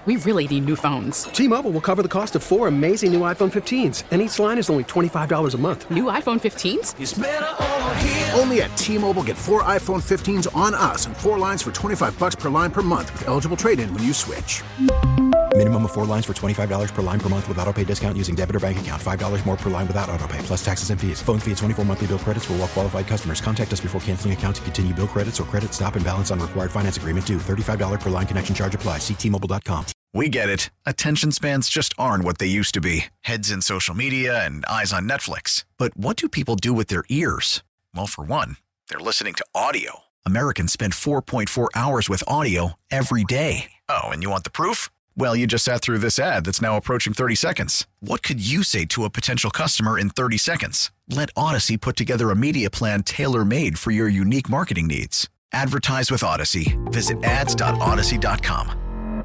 We really need new phones. T-Mobile will cover the cost of 4 amazing new iPhone 15s, and each line is only $25 a month. New iPhone 15s? It's better over here. Only at T-Mobile, get 4 iPhone 15s on us and 4 lines for $25 per line per month with eligible trade-in when you switch. Minimum of 4 lines for $25 per line per month with autopay discount using debit or bank account. $5 more per line without autopay, plus taxes and fees. Phone fee at 24 monthly bill credits for well-qualified customers. Contact us before canceling account to continue bill credits or credit stop and balance on required finance agreement due. $35 per line connection charge applies. See T-Mobile.com. We get it. Attention spans just aren't what they used to be. Heads in social media and eyes on Netflix. But what do people do with their ears? Well, for one, they're listening to audio. Americans spend 4.4 hours with audio every day. Oh, and you want the proof? Well, you just sat through this ad that's now approaching 30 seconds. What could you say to a potential customer in 30 seconds? Let Odyssey put together a media plan tailor-made for your unique marketing needs. Advertise with Odyssey. Visit ads.odyssey.com.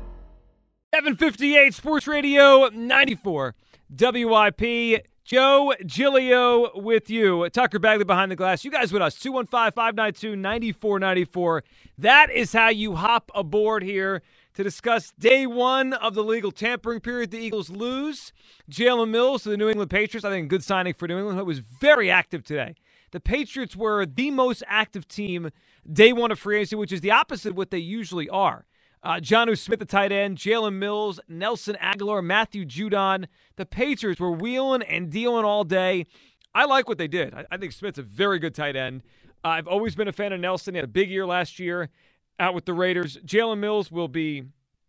758 Sports Radio 94 WIP. Joe Giglio with you. Tucker Bagley behind the glass. You guys with us. 215-592-9494. That is how you hop aboard here to discuss day one of the legal tampering period. The Eagles lose Jalen Mills to the New England Patriots. I think a good signing for New England. It was very active today. The Patriots were the most active team day one of free agency, which is the opposite of what they usually are. Jonnu Smith, the tight end, Jalen Mills, Nelson Aguilar, Matthew Judon. The Patriots were wheeling and dealing all day. I like what they did. I think Smith's a very good tight end. I've always been a fan of Nelson. He had a big year last year out with the Raiders. Jalen Mills will be,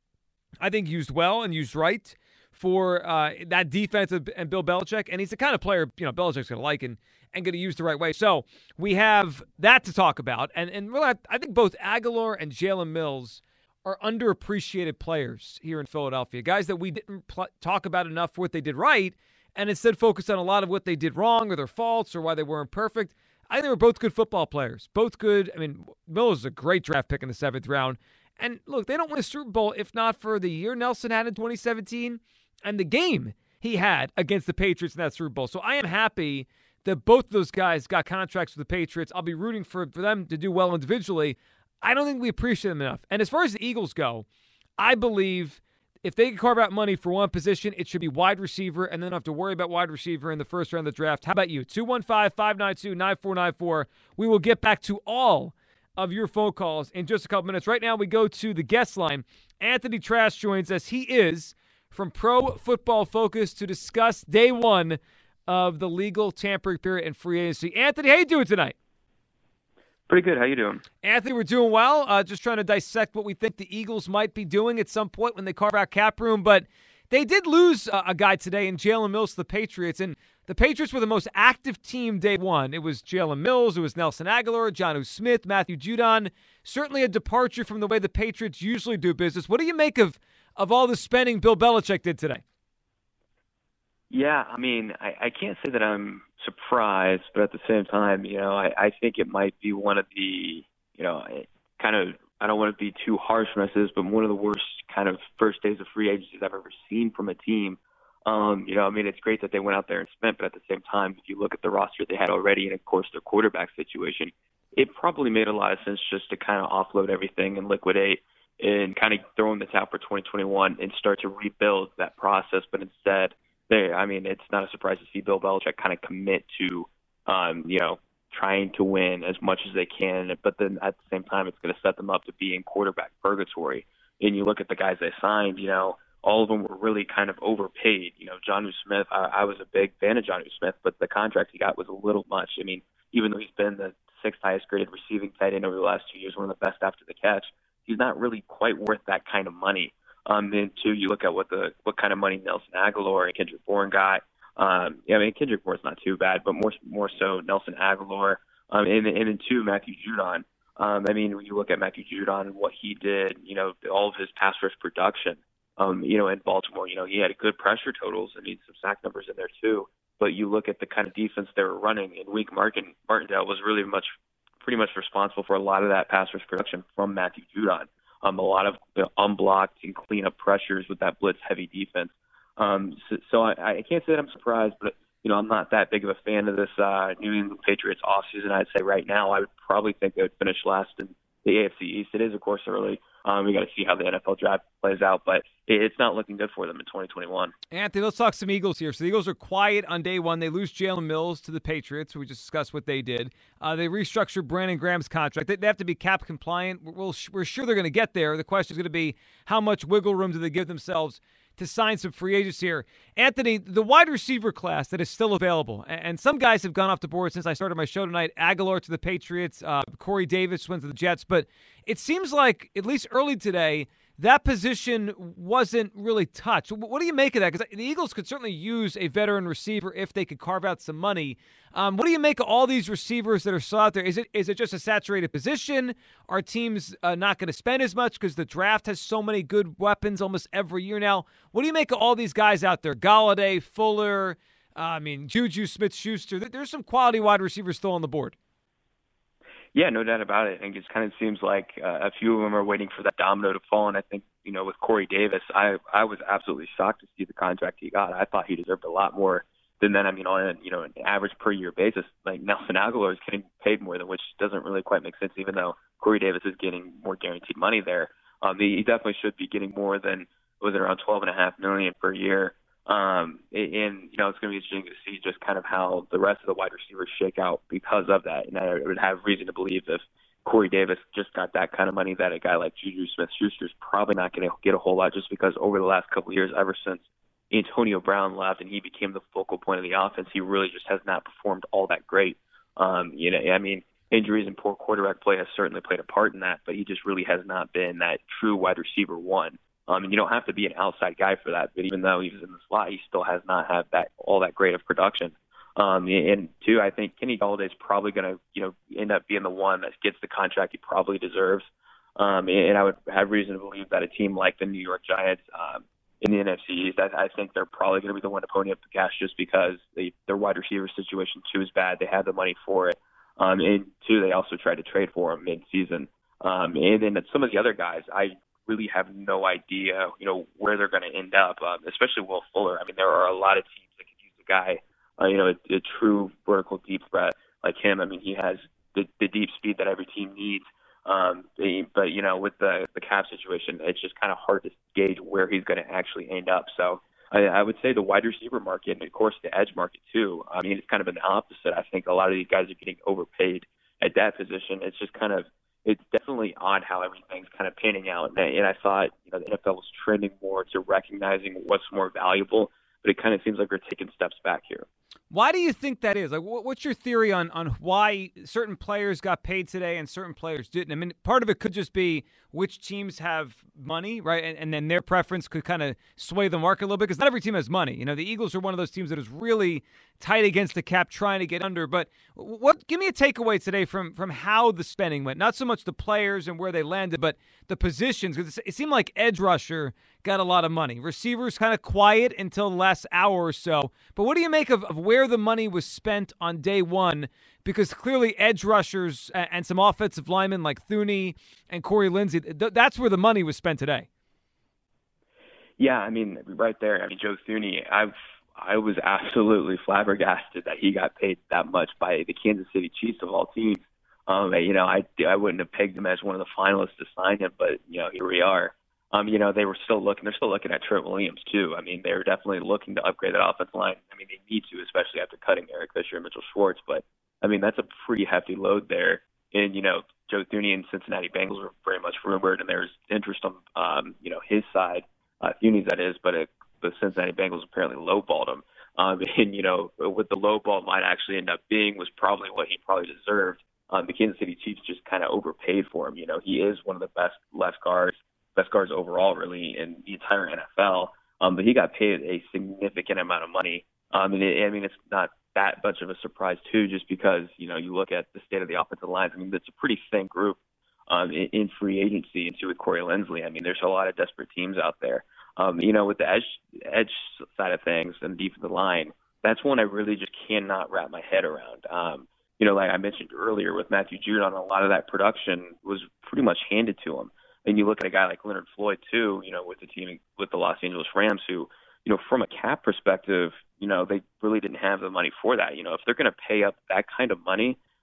I think, used well and used right for that defense and Bill Belichick. And he's the kind of player, Belichick's going to like and going to use the right way. So we have that to talk about. And really, I think both Aguilar and Jalen Mills are underappreciated players here in Philadelphia. Guys that we didn't talk about enough for what they did right and instead focused on a lot of what they did wrong or their faults or why they weren't perfect. I think they were both good football players. Both good. I mean, Mills is a great draft pick in the 7th round. And look, they don't win a Super Bowl if not for the year Nelson had in 2017 and the game he had against the Patriots in that Super Bowl. So I am happy that both of those guys got contracts with the Patriots. I'll be rooting for them to do well individually. I don't think we appreciate them enough. And as far as the Eagles go, I believe if they can carve out money for one position, it should be wide receiver, and then don't have to worry about wide receiver in the first round of the draft. How about you? 215-592-9494. We will get back to all of your phone calls in just a couple minutes. Right now, we go to the guest line. Anthony Trask joins us. He is from Pro Football Focus to discuss day one of the legal tampering period and free agency. Anthony, how you doing tonight? Pretty good. How you doing? Anthony, we're doing well. Just trying to dissect what we think the Eagles might be doing at some point when they carve out cap room. But they did lose a guy today in Jalen Mills to the Patriots. And the Patriots were the most active team day one. It was Jalen Mills. It was Nelson Aguilar, Jonnu Smith, Matthew Judon. Certainly a departure from the way the Patriots usually do business. What do you make of all the spending Bill Belichick did today? Yeah, I mean, I can't say that I'm surprised, but at the same time, I think it might be one of the, I don't want to be too harsh when I say this, but one of the worst kind of first days of free agencies I've ever seen from a team. It's great that they went out there and spent, but at the same time, if you look at the roster they had already and, of course, their quarterback situation, it probably made a lot of sense just to kind of offload everything and liquidate and kind of throw in the towel for 2021 and start to rebuild that process. But instead, it's not a surprise to see Bill Belichick kind of commit to, trying to win as much as they can. But then at the same time, it's going to set them up to be in quarterback purgatory. And you look at the guys they signed, all of them were really kind of overpaid. Jonnu Smith, I was a big fan of Jonnu Smith, but the contract he got was a little much. I mean, even though he's been the 6th highest graded receiving tight end over the last 2 years, one of the best after the catch, he's not really quite worth that kind of money. Then too, you look at what kind of money Nelson Aguilar and Kendrick Bourne got. Kendrick Bourne's not too bad, but more so Nelson Aguilar, and then too Matthew Judon. When you look at Matthew Judon and what he did, all of his pass rush production, in Baltimore, he had good pressure totals. Some sack numbers in there too. But you look at the kind of defense they were running, and Wink Martindale was really pretty much responsible for a lot of that pass rush production from Matthew Judon. A lot of unblocked and cleanup pressures with that blitz-heavy defense. So I can't say that I'm surprised, but I'm not that big of a fan of this New England Patriots offseason. I'd say right now I would probably think they would finish last the AFC East. It is, of course, early. We got to see how the NFL draft plays out, but it's not looking good for them in 2021. Anthony, let's talk some Eagles here. So the Eagles are quiet on day one. They lose Jalen Mills to the Patriots. We just discussed what they did. They restructured Brandon Graham's contract. They have to be cap compliant. We're sure they're going to get there. The question is going to be how much wiggle room do they give themselves to sign some free agents here. Anthony, the wide receiver class that is still available, and some guys have gone off the board since I started my show tonight. Aguilar to the Patriots, Corey Davis went to the Jets, but it seems like, at least early today, that position wasn't really touched. What do you make of that? Because the Eagles could certainly use a veteran receiver if they could carve out some money. What do you make of all these receivers that are still out there? Is it just a saturated position? Are teams not going to spend as much because the draft has so many good weapons almost every year now? What do you make of all these guys out there? Galladay, Fuller, Juju Smith-Schuster. There's some quality wide receivers still on the board. Yeah, no doubt about it. And it just kind of seems like a few of them are waiting for that domino to fall. And I think, with Corey Davis, I was absolutely shocked to see the contract he got. I thought he deserved a lot more than that. On an average per year basis, like Nelson Aguilar is getting paid more than, which doesn't really quite make sense, even though Corey Davis is getting more guaranteed money there. He definitely should be getting more than, was it around $12.5 million per year? It's going to be interesting to see just kind of how the rest of the wide receivers shake out because of that. And I would have reason to believe if Corey Davis just got that kind of money, that a guy like Juju Smith-Schuster is probably not going to get a whole lot, just because over the last couple of years, ever since Antonio Brown left and he became the focal point of the offense, he really just has not performed all that great. Injuries and poor quarterback play has certainly played a part in that, but he just really has not been that true wide receiver one. And you don't have to be an outside guy for that, but even though he was in the slot, he still has not had all that great of production. And two, I think Kenny Galladay is probably going to, end up being the one that gets the contract he probably deserves. And I would have reason to believe that a team like the New York Giants in the NFC East, I think they're probably going to be the one to pony up the cash, just because their wide receiver situation too is bad. They have the money for it. And two, they also tried to trade for him mid-season. And then some of the other guys, I really have no idea, where they're going to end up, especially Will Fuller. There are a lot of teams that could use a guy, a true vertical deep threat like him. He has the deep speed that every team needs. But with the cap situation, it's just kind of hard to gauge where he's going to actually end up. So I would say the wide receiver market, and of course the edge market too. It's kind of been the opposite. I think a lot of these guys are getting overpaid at that position. It's just it's definitely odd how everything's kind of panning out. And I thought, the NFL was trending more to recognizing what's more valuable, but it kind of seems like we're taking steps back here. Why do you think that is? Like, what's your theory on why certain players got paid today and certain players didn't? Part of it could just be which teams have money, right? And then their preference could kind of sway the market a little bit, because not every team has money. The Eagles are one of those teams that is really tight against the cap, trying to get under. But give me a takeaway today from how the spending went. Not so much the players and where they landed, but the positions. Because it seemed like edge rusher got a lot of money. Receivers kind of quiet until the last hour or so. But what do you make of where the money was spent on day one? Because clearly edge rushers and some offensive linemen like Thuney and Corey Lindsey, that's where the money was spent today. Yeah, right there. Joe Thuney, I was absolutely flabbergasted that he got paid that much by the Kansas City Chiefs of all teams. I wouldn't have pegged him as one of the finalists to sign him, but here we are. They're still looking at Trent Williams too. They're definitely looking to upgrade that offensive line. They need to, especially after cutting Eric Fisher and Mitchell Schwartz. But that's a pretty hefty load there. And Joe Thuney and Cincinnati Bengals were very much rumored, and there's interest on his side, Thuney's that is. But the Cincinnati Bengals apparently lowballed him. And what the lowball might actually end up being was probably what he probably deserved. The Kansas City Chiefs just kind of overpaid for him. He is one of the best guards overall, really, in the entire NFL. But he got paid a significant amount of money. It's not that much of a surprise too, just because you look at the state of the offensive lines. It's a pretty thin group in free agency, and too with Corey Linsley. There's a lot of desperate teams out there. With the edge side of things and defensive line, that's one I really just cannot wrap my head around. Like I mentioned earlier with Matthew Judon, a lot of that production was pretty much handed to him. And you look at a guy like Leonard Floyd too, with the team, with the Los Angeles Rams, who, from a cap perspective, they really didn't have the money for that. If they're going to pay up that kind of money,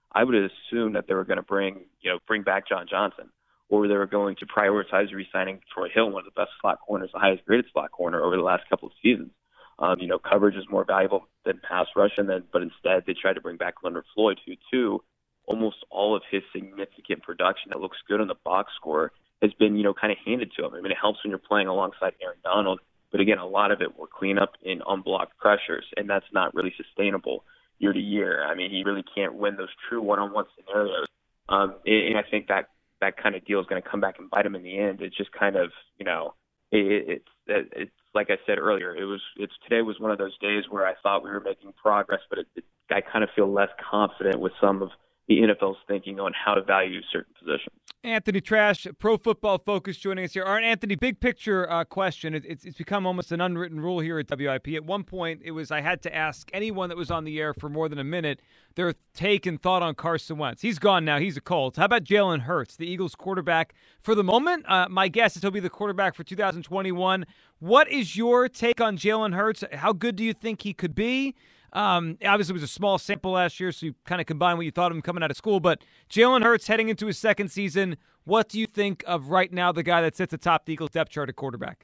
I would assume that they were going to bring back John Johnson, or they were going to prioritize re-signing Troy Hill, one of the best slot corners, the highest graded slot corner over the last couple of seasons. Coverage is more valuable than pass rush, but instead they tried to bring back Leonard Floyd, who too, almost all of his significant production that looks good on the box score has been, kind of handed to him. I mean, it helps when you're playing alongside Aaron Donald, but again, a lot of it were cleanup in unblocked pressures, and that's not really sustainable year to year. I mean, he really can't win those true one-on-one scenarios. And I think that kind of deal is going to come back and bite him in the end. It's just kind of, it's like I said earlier, today was one of those days where I thought we were making progress, but I kind of feel less confident with some of the NFL's thinking on how to value certain positions. Anthony Trash, Pro Football Focus, joining us here. All right, Anthony, big picture question. It's become almost an unwritten rule here at WIP. At one point, I had to ask anyone that was on the air for more than a minute their take and thought on Carson Wentz. He's gone now. He's a Colt. How about Jalen Hurts, the Eagles quarterback for the moment? My guess is he'll be the quarterback for 2021. What is your take on Jalen Hurts? How good do you think he could be? Obviously, it was a small sample last year, so you kind of combine what you thought of him coming out of school. But Jalen Hurts heading into his second season, what do you think of right now the guy that sits atop the Eagles depth chart at quarterback?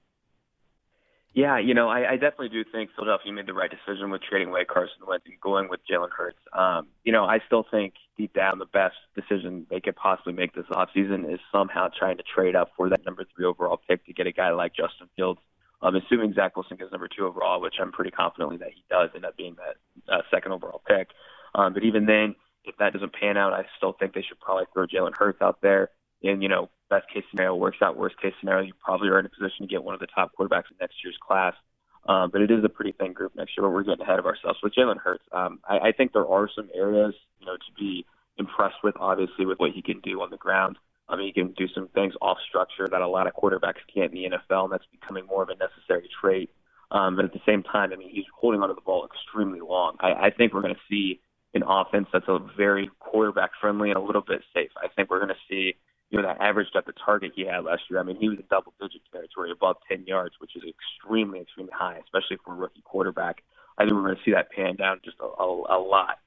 Yeah, I definitely do think Philadelphia made the right decision with trading away Carson Wentz and going with Jalen Hurts. I still think deep down the best decision they could possibly make this offseason is somehow trying to trade up for that number 3 overall pick to get a guy like Justin Fields. Assuming Zach Wilson gets number 2 overall, which I'm pretty confidently that he does end up being that second overall pick. But even then, if that doesn't pan out, I still think they should probably throw Jalen Hurts out there. And, best case scenario works out. Worst case scenario, you probably are in a position to get one of the top quarterbacks in next year's class. But it is a pretty thin group next year, but we're getting ahead of ourselves. With Jalen Hurts, I think there are some areas, to be impressed with, obviously, with what he can do on the ground. He can do some things off structure that a lot of quarterbacks can't in the NFL, and that's becoming more of a necessary trait. But at the same time, he's holding onto the ball extremely long. I think we're going to see an offense that's a very quarterback-friendly and a little bit safe. I think we're going to see, that average depth of target he had last year. He was in double-digit territory, above 10 yards, which is extremely, extremely high, especially for a rookie quarterback. I think we're going to see that pan down just a lot.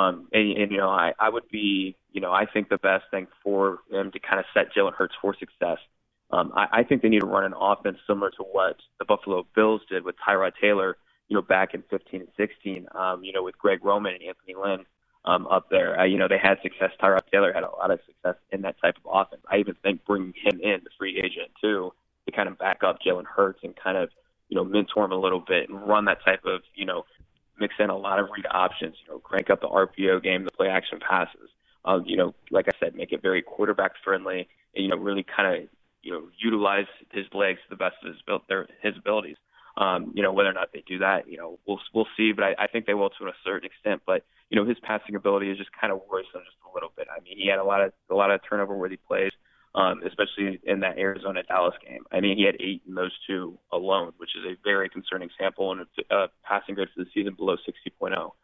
I would be, I think the best thing for them to kind of set Jalen Hurts for success. I think they need to run an offense similar to what the Buffalo Bills did with Tyrod Taylor, back in 15 and 16, with Greg Roman and Anthony Lynn up there. They had success. Tyrod Taylor had a lot of success in that type of offense. I even think bringing him in, the free agent too, to kind of back up Jalen Hurts and kind of, mentor him a little bit and run that type of, mix in a lot of read options, crank up the RPO game, the play action passes, like I said, make it very quarterback friendly and, really kind of, utilize his legs to the best of his abilities. Whether or not they do that, we'll see, but I think they will to a certain extent. But, his passing ability is just kind of worrisome just a little bit. He had a lot of turnover worthy plays, especially in that Arizona-Dallas game. He had 8 in those 2 alone, which is a very concerning sample and a passing grade for the season below 60.0.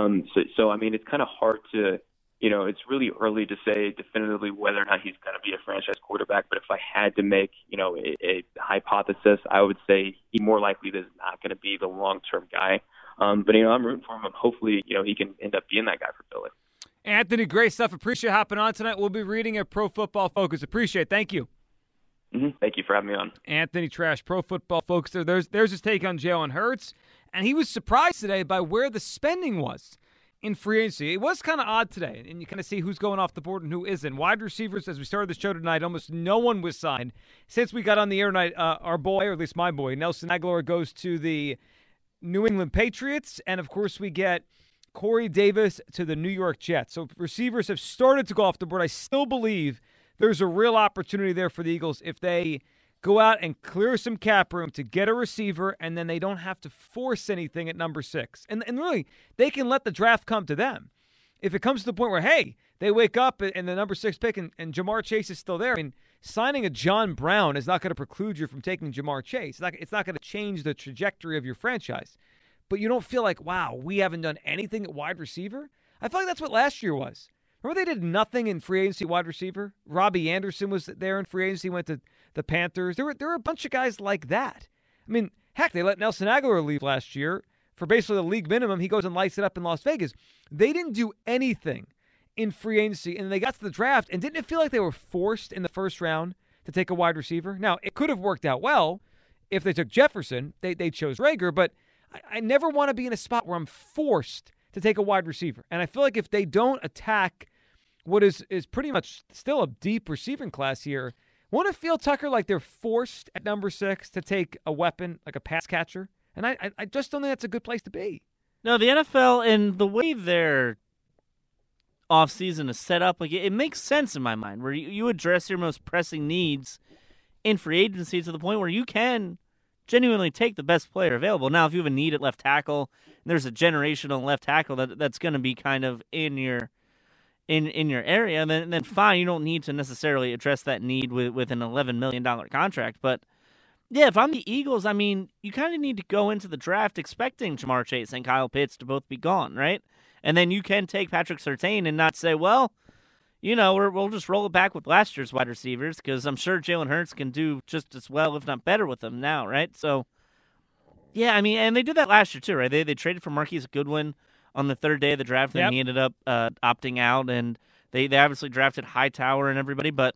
So it's kind of hard to, it's really early to say definitively whether or not he's going to be a franchise quarterback. But if I had to make, a hypothesis, I would say he more likely is not going to be the long-term guy. But, I'm rooting for him, and hopefully, he can end up being that guy for Philly. Anthony, great stuff. Appreciate hopping on tonight. We'll be reading at Pro Football Focus. Appreciate it. Thank you. Mm-hmm. Thank you for having me on. Anthony Trash, Pro Football Focus. There's his take on Jalen Hurts, and he was surprised today by where the spending was in free agency. It was kind of odd today, and you kind of see who's going off the board and who isn't. Wide receivers, as we started the show tonight, almost no one was signed. Since we got on the air tonight, our boy, or at least my boy, Nelson Agholor, goes to the New England Patriots, and of course we get Corey Davis to the New York Jets. So receivers have started to go off the board. I still believe there's a real opportunity there for the Eagles if they go out and clear some cap room to get a receiver, and then they don't have to force anything at number 6. And really, they can let the draft come to them. If it comes to the point where, hey, they wake up and the number 6 pick and Jamar Chase is still there, signing a John Brown is not going to preclude you from taking Jamar Chase. It's not going to change the trajectory of your franchise. But you don't feel like, wow, we haven't done anything at wide receiver? I feel like that's what last year was. Remember they did nothing in free agency wide receiver? Robbie Anderson was there in free agency, went to the Panthers. There were a bunch of guys like that. Heck, they let Nelson Agholor leave last year for basically the league minimum. He goes and lights it up in Las Vegas. They didn't do anything in free agency, and they got to the draft, and didn't it feel like they were forced in the first round to take a wide receiver? Now, it could have worked out well if they took Jefferson. They chose Rager, but I never want to be in a spot where I'm forced to take a wide receiver. And I feel like if they don't attack what is pretty much still a deep receiving class here, won't it feel, Tucker, like they're forced at number 6 to take a weapon, like a pass catcher? And I just don't think that's a good place to be. No, the NFL and the way their offseason is set up, like it makes sense in my mind, where you address your most pressing needs in free agency to the point where you can genuinely take the best player available. Now, if you have a need at left tackle, and there's a generational left tackle that's going to be kind of in your area, then fine, you don't need to necessarily address that need with an $11 million contract. But yeah, if I'm the Eagles, I mean, you kind of need to go into the draft expecting Ja'Marr Chase and Kyle Pitts to both be gone, right? And then you can take Patrick Surtain and not say, well, we'll just roll it back with last year's wide receivers, because I'm sure Jalen Hurts can do just as well, if not better, with them now, right? So, yeah, I mean, and they did that last year too, right? They traded for Marquise Goodwin on the third day of the draft, and he ended up opting out, and they obviously drafted Hightower and everybody, but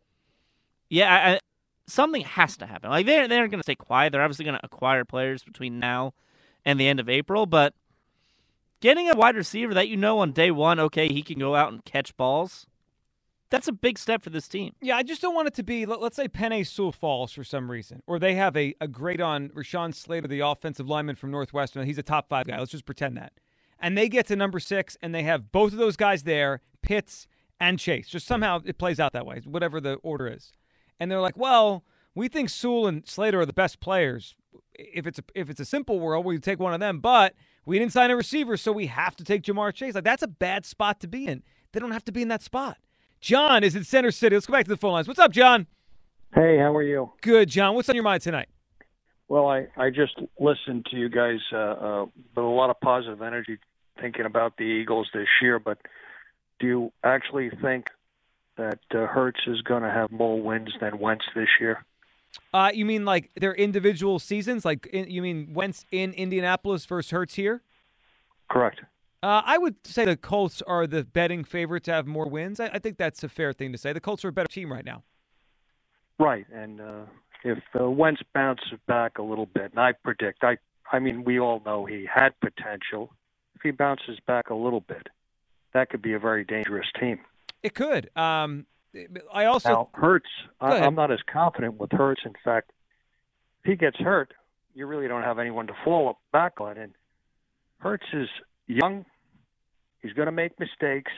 yeah, something has to happen. Like, they aren't going to stay quiet. They're obviously going to acquire players between now and the end of April, but getting a wide receiver that on day one, okay, he can go out and catch balls, that's a big step for this team. Yeah, I just don't want it to be, let's say Penei Sewell falls for some reason, or they have a grade on Rashawn Slater, the offensive lineman from Northwestern. He's a top 5 guy. Let's just pretend that. And they get to number 6, and they have both of those guys there, Pitts and Chase. Just somehow it plays out that way, whatever the order is. And they're like, well, we think Sewell and Slater are the best players. If it's a simple world, we take one of them, but we didn't sign a receiver, so we have to take Ja'Marr Chase. Like, that's a bad spot to be in. They don't have to be in that spot. John is in Center City. Let's go back to the phone lines. What's up, John? Hey, how are you? Good, John. What's on your mind tonight? Well, I just listened to you guys with a lot of positive energy thinking about the Eagles this year, but do you actually think that Hurts is going to have more wins than Wentz this year? You mean like their individual seasons? You mean Wentz in Indianapolis versus Hurts here? Correct. I would say the Colts are the betting favorite to have more wins. I think that's a fair thing to say. The Colts are a better team right now. Right, and if Wentz bounces back a little bit, and I predict, I mean, we all know he had potential. If he bounces back a little bit, that could be a very dangerous team. It could. I also now Hurts. I'm not as confident with Hurts. In fact, if he gets hurt, you really don't have anyone to fall back on. And Hurts is young. He's going to make mistakes.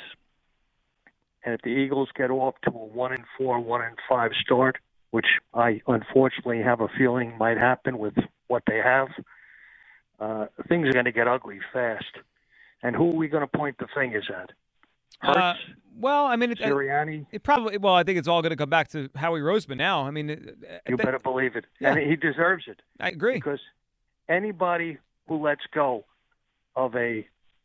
And if the Eagles get off to a 1-4, 1-5 start, which I unfortunately have a feeling might happen with what they have, things are going to get ugly fast. And who are we going to point the fingers at? Hurts? Well, I mean, Sirianni? It probably. Well, I think it's all going to come back to Howie Roseman now. I mean, you better believe it. Yeah. And he deserves it. I agree. Because anybody who lets go of a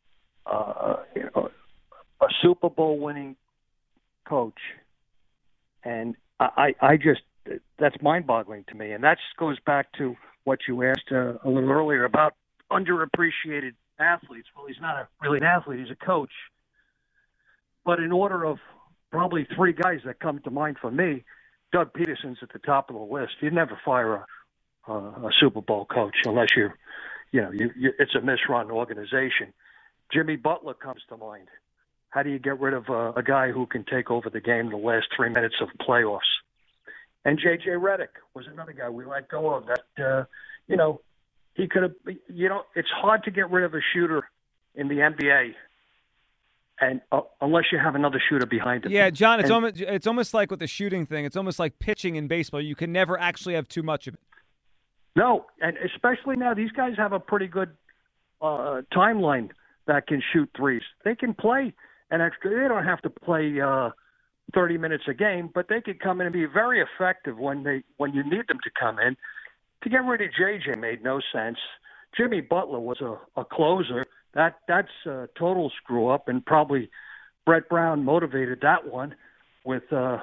Super Bowl winning coach, and I just, that's mind-boggling to me. And that just goes back to what you asked a little earlier about underappreciated athletes. Well, he's not really an athlete; he's a coach. But in order of probably 3 guys that come to mind for me, Doug Peterson's at the top of the list. You'd never fire a Super Bowl coach unless it's a misrun organization. Jimmy Butler comes to mind. How do you get rid of a guy who can take over the game the last 3 minutes of playoffs? And J.J. Redick was another guy we let go of that, he could have, it's hard to get rid of a shooter in the NBA. And unless you have another shooter behind him. Yeah, John, it's almost like with the shooting thing. It's almost like pitching in baseball. You can never actually have too much of it. No, and especially now, these guys have a pretty good timeline that can shoot threes. They can play an extra. They don't have to play 30 minutes a game, but they could come in and be very effective when you need them to come in. To get rid of JJ made no sense. Jimmy Butler was a closer. That's a total screw up, and probably Brett Brown motivated that one with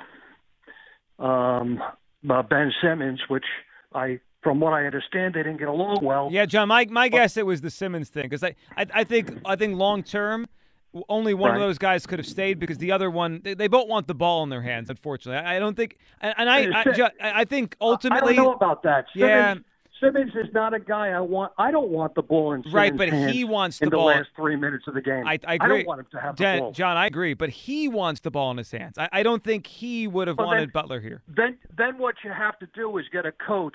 Ben Simmons, which from what I understand, they didn't get along well. Yeah, John, my guess it was the Simmons thing, because I think long term, only one of Right. those guys could have stayed because the other one, they both want the ball in their hands, unfortunately. I don't think – and I think ultimately – I don't know about that. Yeah. Simmons is not a guy I want. I don't want the ball in Simmons' Right, but hands he wants in the the ball. last 3 minutes of the game. I agree. I don't want him to have the ball. John, I agree, but he wants the ball in his hands. I don't think he would have wanted Butler here. Then what you have to do is get a coach.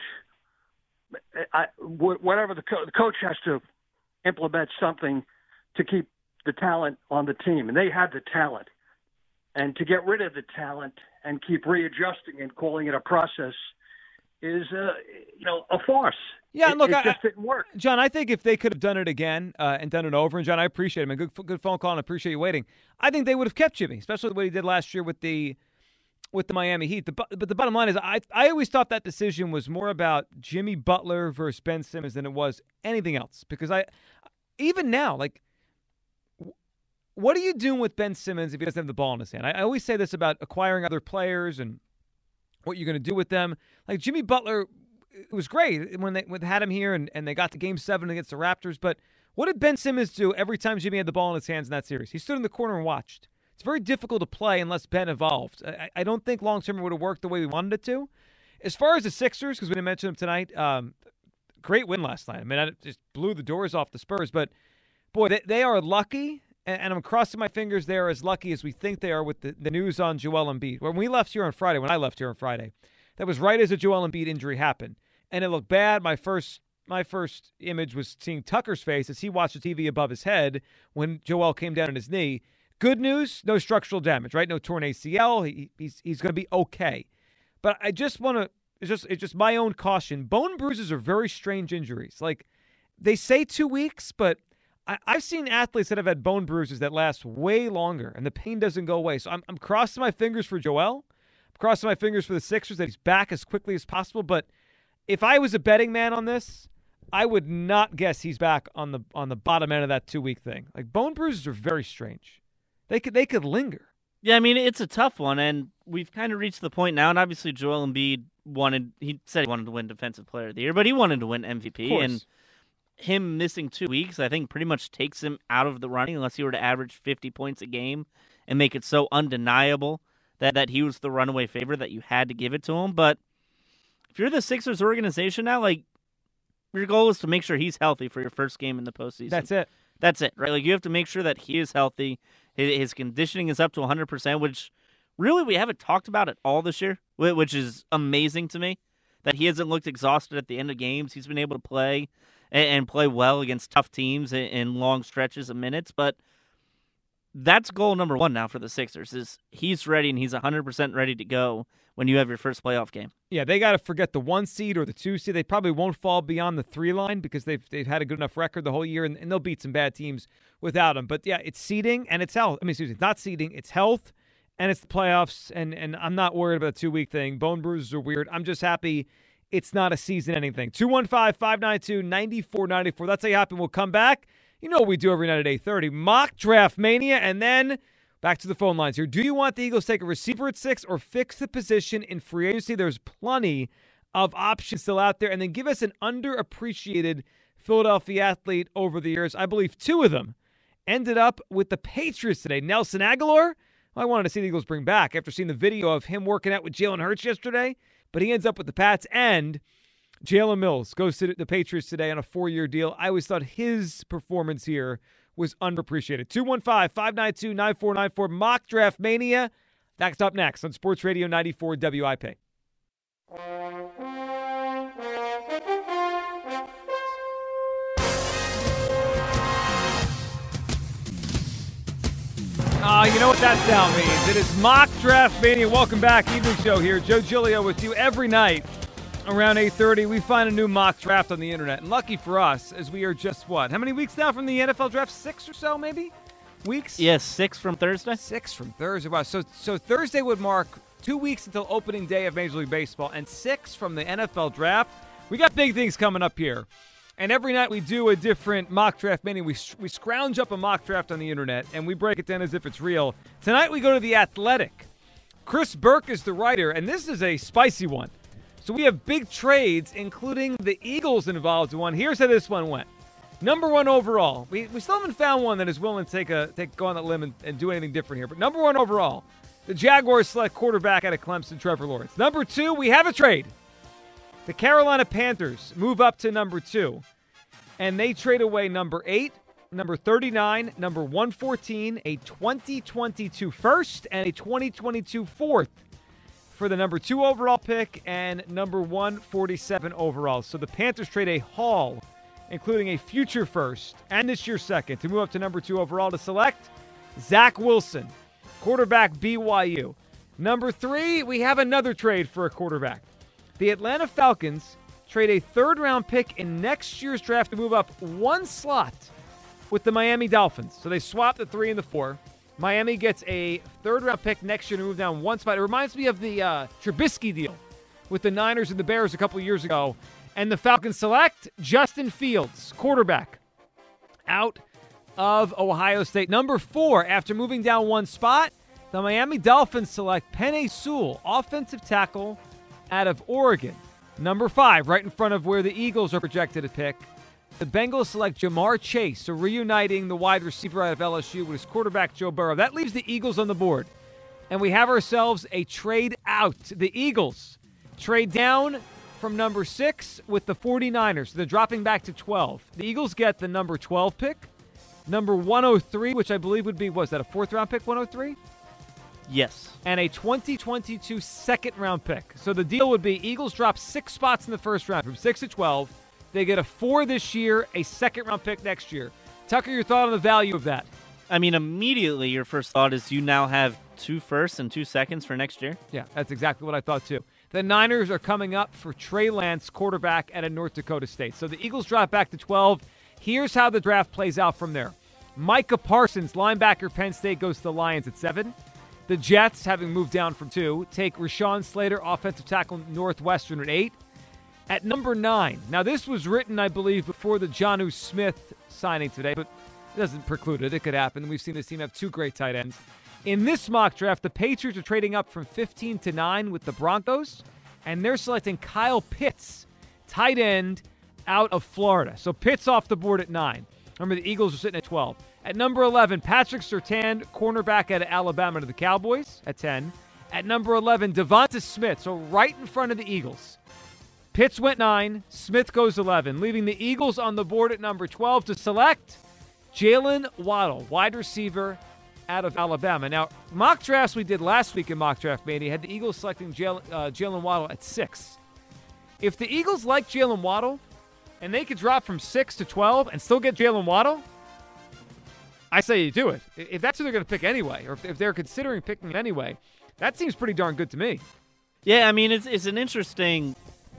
Whatever the coach has to implement something to keep the talent on the team, and they had the talent. And to get rid of the talent and keep readjusting and calling it a process is, a farce. Yeah, look, it just didn't work. John, I think if they could have done it again and done it over, and John, I appreciate it, man. Good phone call, and I appreciate you waiting. I think they would have kept Jimmy, especially what he did last year with the Miami Heat. But the bottom line is, I always thought that decision was more about Jimmy Butler versus Ben Simmons than it was anything else. Because even now, what are you doing with Ben Simmons if he doesn't have the ball in his hand? I always say this about acquiring other players and what you're going to do with them. Like Jimmy Butler, it was great when they had him here and they got to Game 7 against the Raptors. But what did Ben Simmons do every time Jimmy had the ball in his hands in that series? He stood in the corner and watched. It's very difficult to play unless Ben evolved. I don't think long-term it would have worked the way we wanted it to. As far as the Sixers, because we didn't mention them tonight, great win last night. I mean, it just blew the doors off the Spurs. But, boy, they are lucky. And I'm crossing my fingers they are as lucky as we think they are with the news on Joel Embiid. When I left here on Friday, that was right as a Joel Embiid injury happened. And it looked bad. My first image was seeing Tucker's face as he watched the TV above his head when Joel came down on his knee. Good news, no structural damage, right? No torn ACL. He's going to be okay. But I just want to it's just my own caution. Bone bruises are very strange injuries. Like, they say 2 weeks, but I've seen athletes that have had bone bruises that last way longer, and the pain doesn't go away. So I'm crossing my fingers for Joel. I'm crossing my fingers for the Sixers that he's back as quickly as possible. But if I was a betting man on this, I would not guess he's back on the bottom end of that 2 week thing. Like, bone bruises are very strange. They could linger. Yeah, I mean, it's a tough one, and we've kind of reached the point now, and obviously Joel Embiid said he wanted to win Defensive Player of the Year, but he wanted to win MVP, and him missing 2 weeks, I think, pretty much takes him out of the running unless he were to average 50 points a game and make it so undeniable that he was the runaway favorite that you had to give it to him. But if you're the Sixers organization now, like, your goal is to make sure he's healthy for your first game in the postseason. That's it, right? Like, you have to make sure that he is healthy. His conditioning is up to 100%, which really we haven't talked about at all this year, which is amazing to me, that he hasn't looked exhausted at the end of games. He's been able to play and play well against tough teams in long stretches of minutes. But that's goal number one now for the Sixers, is he's ready and he's 100% ready to go when you have your first playoff game. Yeah, they got to forget the 1 seed or the 2 seed. They probably won't fall beyond the 3 line because they've had a good enough record the whole year, and they'll beat some bad teams without them. But yeah, it's seeding and it's health. I mean, excuse me, not seeding, it's health and it's the playoffs. And I'm not worried about the 2 week thing. Bone bruises are weird. I'm just happy it's not a season-ending thing. 215-592-9494. That's how you happen. We'll come back. You know what we do every night at 8:30. Mock Draft Mania, and then back to the phone lines here. Do you want the Eagles to take a receiver at 6 or fix the position in free agency? There's plenty of options still out there. And then give us an underappreciated Philadelphia athlete over the years. I believe 2 of them ended up with the Patriots today. Nelson Aguilar, I wanted to see the Eagles bring back after seeing the video of him working out with Jalen Hurts yesterday, but he ends up with the Pats. And Jalen Mills goes to the Patriots today on a 4-year deal. I always thought his performance here was underappreciated. 215-592-9494. Mock Draft Mania. That's up next on Sports Radio 94 WIP. You know what that sound means. It is Mock Draft Mania. Welcome back. Evening show here. Joe Giglio with you every night around 8:30. We find a new mock draft on the internet. And lucky for us, as we are just, how many weeks now from the NFL draft? 6 or so, maybe? Weeks? Yes, 6 from Thursday. 6 from Thursday. Wow. So Thursday would mark 2 weeks until opening day of Major League Baseball and 6 from the NFL draft. We got big things coming up here. And every night we do a different mock draft, meaning we scrounge up a mock draft on the internet and we break it down as if it's real. Tonight we go to The Athletic. Chris Burke is the writer, and this is a spicy one. So we have big trades, including the Eagles involved in one. Here's how this one went. Number 1 overall. We still haven't found one that is willing to go on that limb and do anything different here. But number 1 overall, the Jaguars select quarterback out of Clemson, Trevor Lawrence. Number 2, we have a trade. The Carolina Panthers move up to number 2, and they trade away number 8, number 39, number 114, a 2022 first, and a 2022 fourth for the number 2 overall pick and number 147 overall. So the Panthers trade a haul, including a future first and this year's second, to move up to number 2 overall to select Zach Wilson, quarterback, BYU. Number 3, we have another trade for a quarterback. The Atlanta Falcons trade a third-round pick in next year's draft to move up 1 slot with the Miami Dolphins. So they swap the 3 and the 4. Miami gets a third-round pick next year to move down 1 spot. It reminds me of the Trubisky deal with the Niners and the Bears a couple years ago. And the Falcons select Justin Fields, quarterback, out of Ohio State. Number 4, after moving down 1 spot, the Miami Dolphins select Penei Sewell, offensive tackle out of Oregon. Number 5, right in front of where the Eagles are projected to pick, the Bengals select Jamar Chase, so reuniting the wide receiver out of LSU with his quarterback Joe Burrow. That leaves the Eagles on the board. And we have ourselves a trade out. The Eagles trade down from number 6 with the 49ers. They're dropping back to 12. The Eagles get the number 12 pick, number 103, which I believe would be, was that a 4th-round pick, 103? Yes. And a 2022 second-round pick. So the deal would be Eagles drop 6 spots in the first round, from 6 to 12. They get a 4 this year, a second-round pick next year. Tucker, your thought on the value of that? I mean, immediately your first thought is you now have 2 firsts and 2 seconds for next year? Yeah, that's exactly what I thought, too. The Niners are coming up for Trey Lance, quarterback out of North Dakota State. So the Eagles drop back to 12. Here's how the draft plays out from there. Micah Parsons, linebacker, Penn State, goes to the Lions at 7. The Jets, having moved down from 2, take Rashawn Slater, offensive tackle, Northwestern, at 8. At number 9, now this was written, I believe, before the Jonnu Smith signing today, but it doesn't preclude it. It could happen. We've seen this team have 2 great tight ends. In this mock draft, the Patriots are trading up from 15 to 9 with the Broncos, and they're selecting Kyle Pitts, tight end, out of Florida. So Pitts off the board at 9. Remember, the Eagles are sitting at 12. At number 11, Patrick Surtain, cornerback out of Alabama, to the Cowboys at 10. At number 11, Devonta Smith, so right in front of the Eagles. Pitts went 9, Smith goes 11, leaving the Eagles on the board at number 12 to select Jalen Waddle, wide receiver out of Alabama. Now, mock drafts we did last week in Mock Draft Mania had the Eagles selecting Jalen Waddle at 6. If the Eagles like Jalen Waddle, and they could drop from 6 to 12 and still get Jalen Waddle, I say you do it. If that's who they're going to pick anyway, or if they're considering picking him anyway, that seems pretty darn good to me. Yeah, I mean, it's an interesting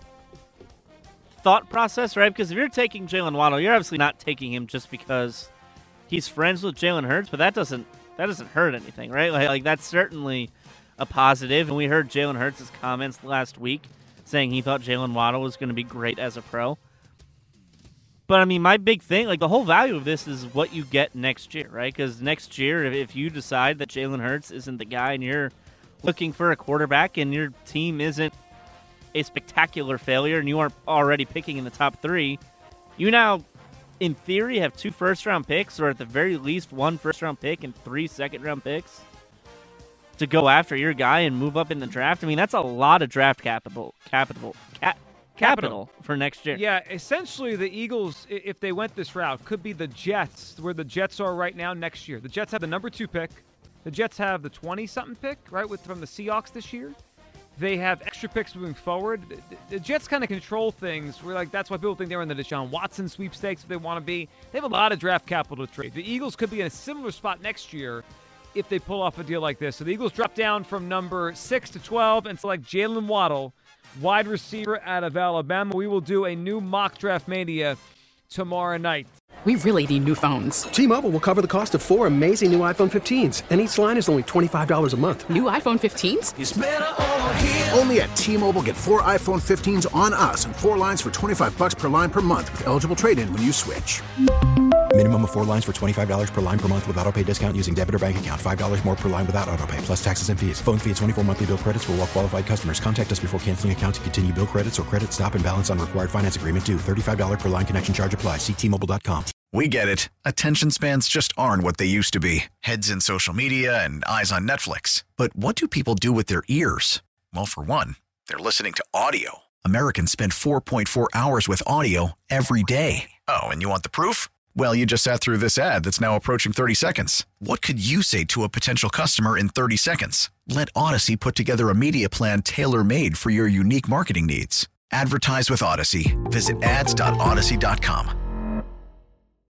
thought process, right? Because if you're taking Jalen Waddle, you're obviously not taking him just because he's friends with Jalen Hurts, but that doesn't hurt anything, right? Like that's certainly a positive. And we heard Jalen Hurts' comments last week saying he thought Jalen Waddle was going to be great as a pro. But, I mean, my big thing, like the whole value of this is what you get next year, right? Because next year, if you decide that Jalen Hurts isn't the guy and you're looking for a quarterback and your team isn't a spectacular failure and you aren't already picking in the top 3, you now, in theory, have 2 first-round picks, or at the very least 1 first-round pick and 3 second-round picks to go after your guy and move up in the draft. I mean, that's a lot of draft capital for next year. Yeah, essentially the Eagles, if they went this route, could be the Jets, where the Jets are right now next year. The Jets have the number 2 pick. The Jets have the 20-something pick, right, from the Seahawks this year. They have extra picks moving forward. The Jets kind of control things. We're like, that's why people think they're in the Deshaun Watson sweepstakes if they want to be. They have a lot of draft capital to trade. The Eagles could be in a similar spot next year if they pull off a deal like this. So the Eagles drop down from number 6 to 12 and select Jalen Waddle, wide receiver out of Alabama. We will do a new Mock Draft Mania tomorrow night. We really need new phones. T-Mobile will cover the cost of 4 amazing new iPhone 15s, and each line is only $25 a month. New iPhone 15s? It's better over here. Only at T-Mobile, get 4 iPhone 15s on us and 4 lines for $25 per line per month with eligible trade-in when you switch. Minimum of 4 lines for $25 per line per month with autopay discount using debit or bank account. $5 more per line without autopay, plus taxes and fees. Phone fee at 24 monthly bill credits for well-qualified customers. Contact us before canceling account to continue bill credits or credit stop and balance on required finance agreement due. $35 per line connection charge applies. See T-Mobile.com. We get it. Attention spans just aren't what they used to be. Heads in social media and eyes on Netflix. But what do people do with their ears? Well, for one, they're listening to audio. Americans spend 4.4 hours with audio every day. Oh, and you want the proof? Well, you just sat through this ad that's now approaching 30 seconds. What could you say to a potential customer in 30 seconds? Let Odyssey put together a media plan tailor-made for your unique marketing needs. Advertise with Odyssey. Visit ads.odyssey.com.